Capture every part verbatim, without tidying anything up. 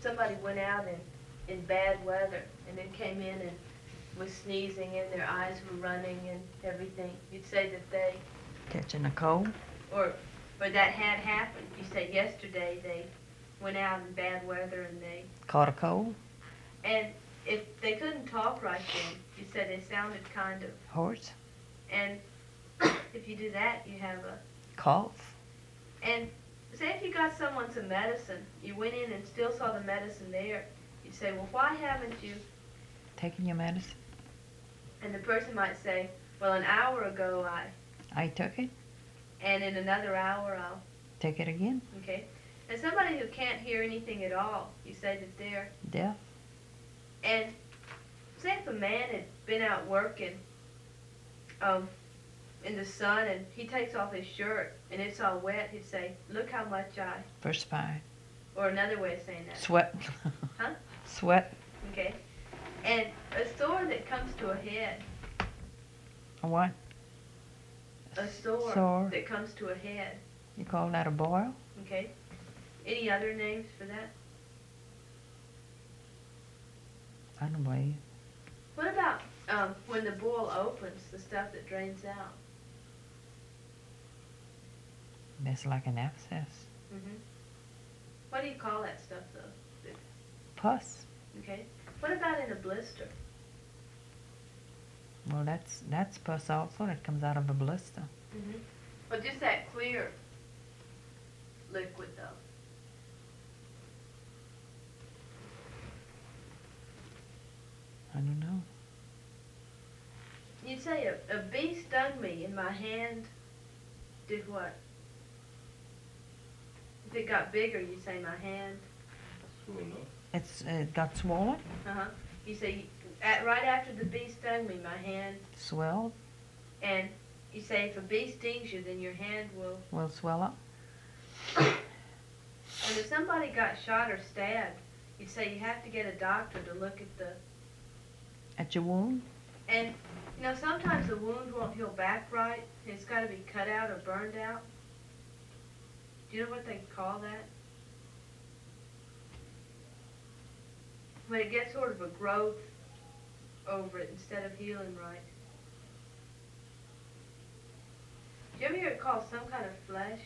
somebody went out in, in bad weather and then came in and was sneezing and their eyes were running and everything, you'd say that they, Catching a cold? or, or that had happened. You say yesterday they went out in bad weather and they, Caught a cold? and if they couldn't talk right then, you said they sounded kind of, Hoarse? and if you do that, you have a, Cough? and say if you got someone some medicine, you went in and still saw the medicine there, you'd say, well, why haven't you? Taking your medicine? And the person might say, well, an hour ago I, I took it. and in another hour I'll, Take it again. okay? And somebody who can't hear anything at all, you say that they're, Deaf? and say if a man had been out working um, in the sun and he takes off his shirt and it's all wet, he'd say, look how much I, Perspired. or another way of saying that. Sweat. Huh? Sweat. Okay? And a sore that comes to a head, A what? a sore, Sore. that comes to a head, You call that a boil? okay? Any other names for that? I don't believe you. What about um, when the boil opens, the stuff that drains out? That's like an abscess. hmm What do you call that stuff, though? Pus. Okay. What about in a blister? Well, that's that's pus also that comes out of a blister. hmm Well, just that clear liquid, though. I don't know. You'd say a, a bee stung me and my hand did what? If it got bigger, you'd say my hand. Swollen up. It's uh, got swollen, Uh-huh. You say, at, right after the bee stung me, my hand, swelled, and you say if a bee stings you, then your hand will, will swell up. and if somebody got shot or stabbed, you'd say you have to get a doctor to look at the, At your wound? and, you know, sometimes the wound won't heal back right, and it's got to be cut out or burned out. Do you know what they call that? When it gets sort of a growth over it instead of healing right. Do you ever hear it called some kind of flesh?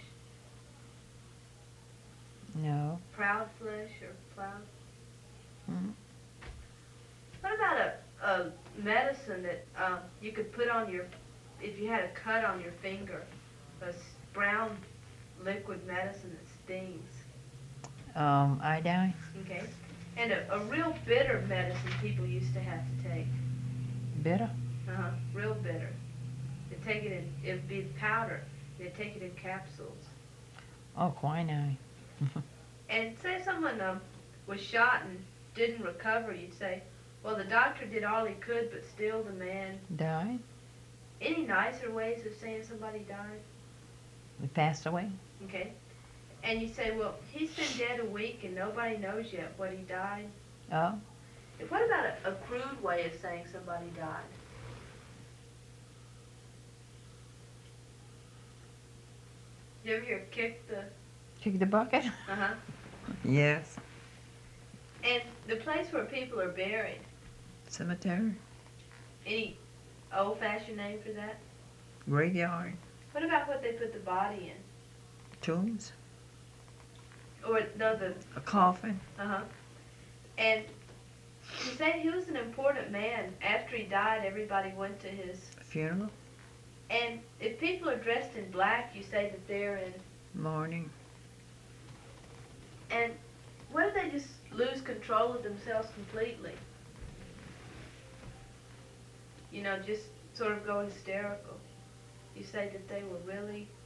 No. Proud flesh or proud? Mm. What about a, a medicine that um, you could put on your, if you had a cut on your finger, a s- brown liquid medicine that stings, Um, iodine? okay? And a, a real bitter medicine people used to have to take. Bitter? Uh-huh, real bitter. They'd take it in, it'd be powder. They'd take it in capsules. Oh, quinine. And say someone um, was shot and didn't recover, you'd say, well, the doctor did all he could, but still the man... Died? Any nicer ways of saying somebody died? He passed away? Okay. And you say, well, he's been dead a week and nobody knows yet what he died. Oh? And what about a, a crude way of saying somebody died? You ever hear kick the... Kick the bucket? Uh-huh. Yes. And the place where people are buried, Cemetery? any old-fashioned name for that? Graveyard? What about what they put the body in? Tombs? Or, no, the... A coffin? Uh-huh. And you say he was an important man. After he died, everybody went to his... Funeral? And if people are dressed in black, you say that they're in... Mourning? And what if they just lose control of themselves completely? You know, just sort of go hysterical. You say that they were really